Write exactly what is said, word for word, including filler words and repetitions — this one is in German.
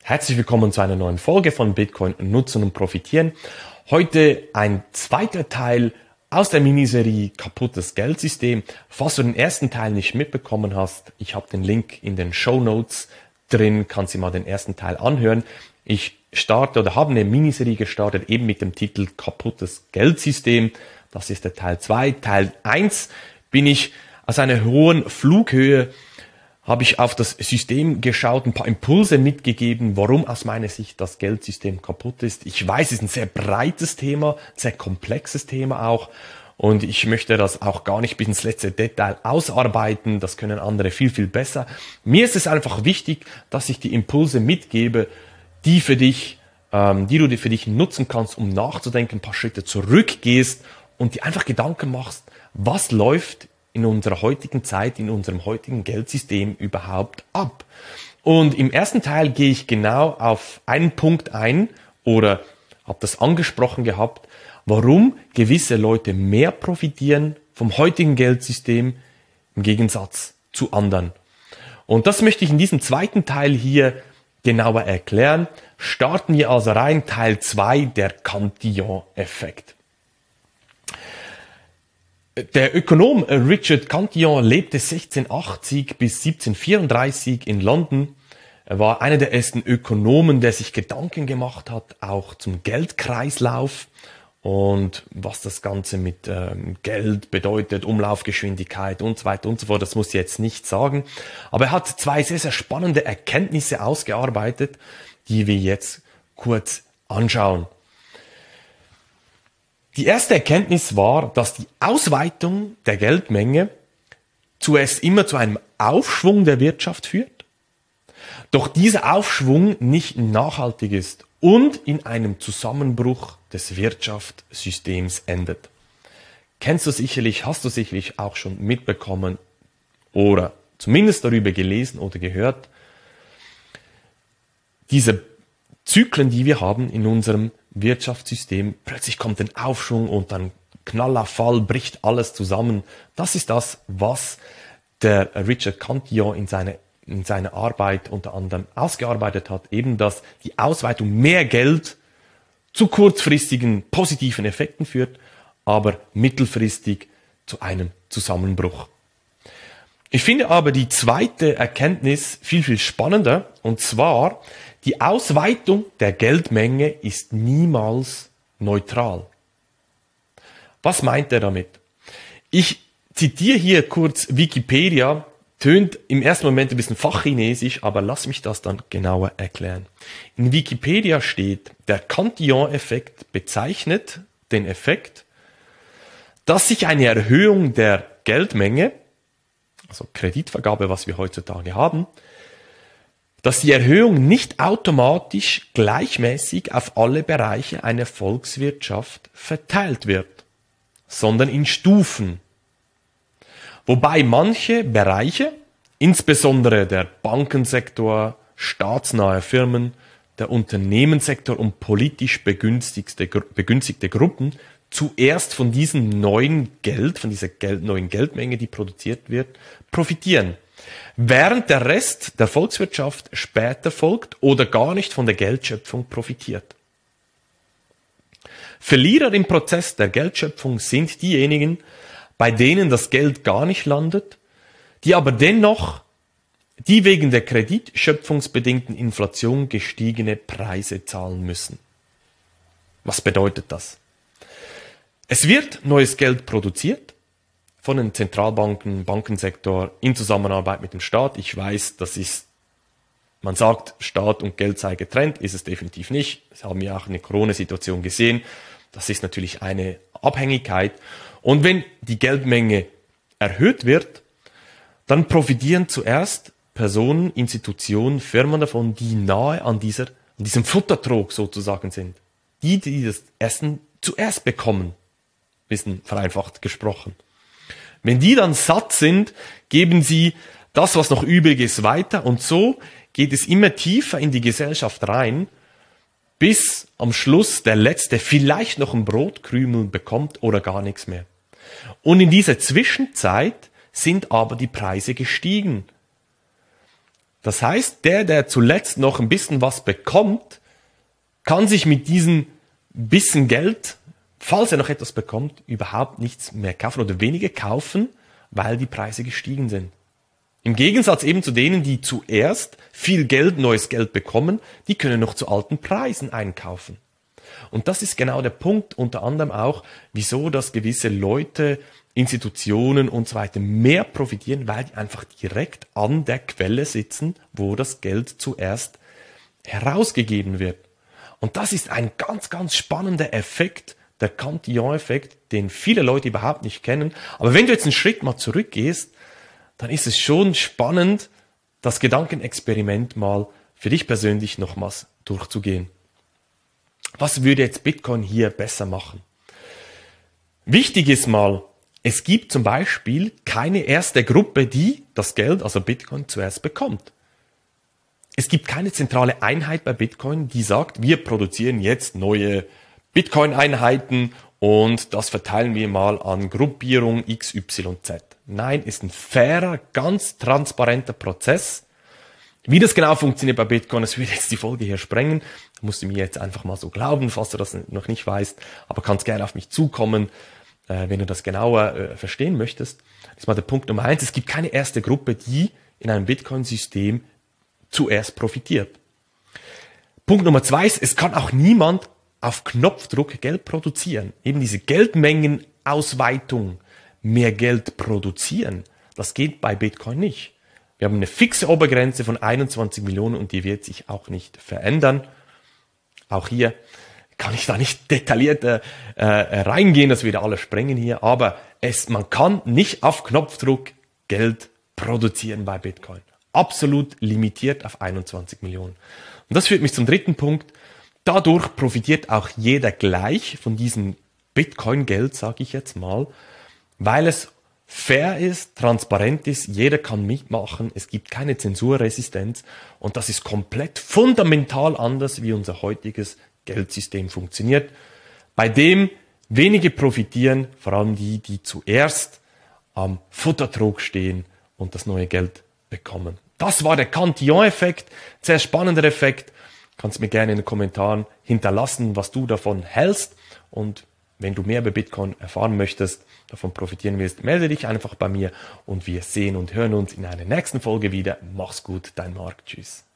Herzlich willkommen zu einer neuen Folge von Bitcoin nutzen und profitieren. Heute ein zweiter Teil aus der Miniserie Kaputtes Geldsystem. Falls du den ersten Teil nicht mitbekommen hast, ich habe den Link in den Shownotes drin, kannst du mal den ersten Teil anhören. Ich starte oder habe eine Miniserie gestartet, eben mit dem Titel Kaputtes Geldsystem. Das ist der Teil zwei. Teil eins bin ich aus einer hohen Flughöhe habe ich auf das System geschaut, ein paar Impulse mitgegeben, warum aus meiner Sicht das Geldsystem kaputt ist. Ich weiß, es ist ein sehr breites Thema, ein sehr komplexes Thema auch. Und ich möchte das auch gar nicht bis ins letzte Detail ausarbeiten. Das können andere viel, viel besser. Mir ist es einfach wichtig, dass ich die Impulse mitgebe, die für dich, ähm, die du für dich nutzen kannst, um nachzudenken, ein paar Schritte zurückgehst und dir einfach Gedanken machst, was läuft in unserer heutigen Zeit, in unserem heutigen Geldsystem überhaupt ab. Und im ersten Teil gehe ich genau auf einen Punkt ein oder habe das angesprochen gehabt, warum gewisse Leute mehr profitieren vom heutigen Geldsystem im Gegensatz zu anderen. Und das möchte ich in diesem zweiten Teil hier genauer erklären. Starten wir also rein, Teil zwei, der Cantillon-Effekt. Der Ökonom Richard Cantillon lebte sechzehnhundertachtzig bis siebzehnhundertvierunddreißig in London. Er war einer der ersten Ökonomen, der sich Gedanken gemacht hat, auch zum Geldkreislauf und was das Ganze mit ähm, Geld bedeutet, Umlaufgeschwindigkeit und so weiter und so fort. Das muss ich jetzt nicht sagen. Aber er hat zwei sehr, sehr spannende Erkenntnisse ausgearbeitet, die wir jetzt kurz anschauen. Die erste Erkenntnis war, dass die Ausweitung der Geldmenge zuerst immer zu einem Aufschwung der Wirtschaft führt, doch dieser Aufschwung nicht nachhaltig ist und in einem Zusammenbruch des Wirtschaftssystems endet. Kennst du sicherlich, hast du sicherlich auch schon mitbekommen oder zumindest darüber gelesen oder gehört, diese Zyklen, die wir haben in unserem Wirtschaftssystem, plötzlich kommt ein Aufschwung und dann Knallerfall, bricht alles zusammen. Das ist das, was der Richard Cantillon in seiner in seiner Arbeit unter anderem ausgearbeitet hat, eben dass die Ausweitung mehr Geld zu kurzfristigen positiven Effekten führt, aber mittelfristig zu einem Zusammenbruch. Ich finde aber die zweite Erkenntnis viel, viel spannender, und zwar, die Ausweitung der Geldmenge ist niemals neutral. Was meint er damit? Ich zitiere hier kurz Wikipedia, tönt im ersten Moment ein bisschen fachchinesisch, aber lass mich das dann genauer erklären. In Wikipedia steht, der Cantillon-Effekt bezeichnet den Effekt, dass sich eine Erhöhung der Geldmenge, also Kreditvergabe, was wir heutzutage haben, dass die Erhöhung nicht automatisch gleichmäßig auf alle Bereiche einer Volkswirtschaft verteilt wird, sondern in Stufen. Wobei manche Bereiche, insbesondere der Bankensektor, staatsnahe Firmen, der Unternehmenssektor und politisch begünstigte, begünstigte Gruppen zuerst von diesem neuen Geld, von dieser Geld, neuen Geldmenge, die produziert wird, profitieren, während der Rest der Volkswirtschaft später folgt oder gar nicht von der Geldschöpfung profitiert. Verlierer im Prozess der Geldschöpfung sind diejenigen, bei denen das Geld gar nicht landet, die aber dennoch die wegen der kreditschöpfungsbedingten Inflation gestiegene Preise zahlen müssen. Was bedeutet das? Es wird neues Geld produziert von den Zentralbanken, Bankensektor in Zusammenarbeit mit dem Staat. Ich weiß, das ist, man sagt, Staat und Geld sei getrennt, ist es definitiv nicht. Das haben wir auch in der Corona-Situation gesehen. Das ist natürlich eine Abhängigkeit. Und wenn die Geldmenge erhöht wird, dann profitieren zuerst Personen, Institutionen, Firmen davon, die nahe an, dieser, an diesem Futtertrog sozusagen sind. Die, die das Essen zuerst bekommen, bisschen vereinfacht gesprochen. Wenn die dann satt sind, geben sie das, was noch übrig ist, weiter, und so geht es immer tiefer in die Gesellschaft rein, bis am Schluss der Letzte vielleicht noch ein Brotkrümel bekommt oder gar nichts mehr. Und in dieser Zwischenzeit sind aber die Preise gestiegen. Das heißt, der, der zuletzt noch ein bisschen was bekommt, kann sich mit diesem bisschen Geld, falls er noch etwas bekommt, überhaupt nichts mehr kaufen oder weniger kaufen, weil die Preise gestiegen sind. Im Gegensatz eben zu denen, die zuerst viel Geld, neues Geld bekommen, die können noch zu alten Preisen einkaufen. Und das ist genau der Punkt, unter anderem auch, wieso dass gewisse Leute, Institutionen und so weiter mehr profitieren, weil die einfach direkt an der Quelle sitzen, wo das Geld zuerst herausgegeben wird. Und das ist ein ganz, ganz spannender Effekt, der Cantillon-Effekt, den viele Leute überhaupt nicht kennen. Aber wenn du jetzt einen Schritt mal zurückgehst, dann ist es schon spannend, das Gedankenexperiment mal für dich persönlich nochmals durchzugehen. Was würde jetzt Bitcoin hier besser machen? Wichtig ist mal, es gibt zum Beispiel keine erste Gruppe, die das Geld, also Bitcoin, zuerst bekommt. Es gibt keine zentrale Einheit bei Bitcoin, die sagt, wir produzieren jetzt neue Bitcoin-Einheiten und das verteilen wir mal an Gruppierung X Y Z. Nein, ist ein fairer, ganz transparenter Prozess. Wie das genau funktioniert bei Bitcoin, das würde jetzt die Folge hier sprengen. Da musst du mir jetzt einfach mal so glauben, falls du das noch nicht weißt. Aber kannst gerne auf mich zukommen, äh, wenn du das genauer äh, verstehen möchtest. Das ist mal der Punkt Nummer eins. Es gibt keine erste Gruppe, die in einem Bitcoin-System zuerst profitiert. Punkt Nummer zwei ist, es kann auch niemand auf Knopfdruck Geld produzieren. Eben diese Geldmengenausweitung, mehr Geld produzieren, das geht bei Bitcoin nicht. Wir haben eine fixe Obergrenze von einundzwanzig Millionen und die wird sich auch nicht verändern. Auch hier kann ich da nicht detailliert äh, reingehen, das würde alles sprengen hier, aber es, man kann nicht auf Knopfdruck Geld produzieren bei Bitcoin. Absolut limitiert auf einundzwanzig Millionen. Und das führt mich zum dritten Punkt. Dadurch profitiert auch jeder gleich von diesem Bitcoin-Geld, sage ich jetzt mal, weil es fair ist, transparent ist, jeder kann mitmachen, es gibt keine Zensurresistenz und das ist komplett fundamental anders, wie unser heutiges Geldsystem funktioniert, bei dem wenige profitieren, vor allem die, die zuerst am Futtertrog stehen und das neue Geld bekommen. Das war der Cantillon-Effekt, sehr spannender Effekt. Kannst mir gerne in den Kommentaren hinterlassen, was du davon hältst. Und wenn du mehr über Bitcoin erfahren möchtest, davon profitieren willst, melde dich einfach bei mir und wir sehen und hören uns in einer nächsten Folge wieder. Mach's gut, dein Marc. Tschüss.